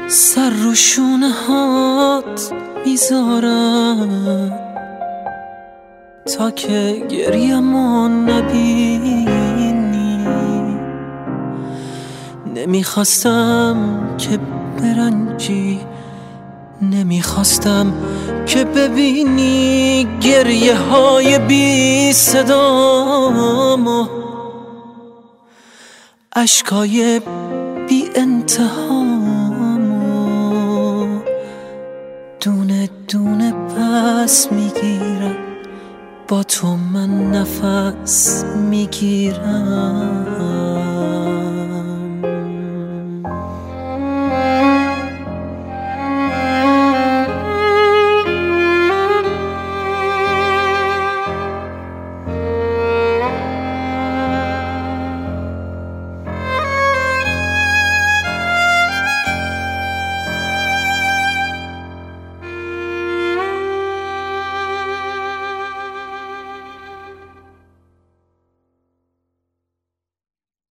سر رو شونه هات میذارم تا که گریه‌مو نبینی. نمیخواستم که برنجی، نمیخواستم که ببینی گریه های بی صدامو، اشکای بی انتهامو دونه دونه پس میگیرم، با تو من نفس میگیرم.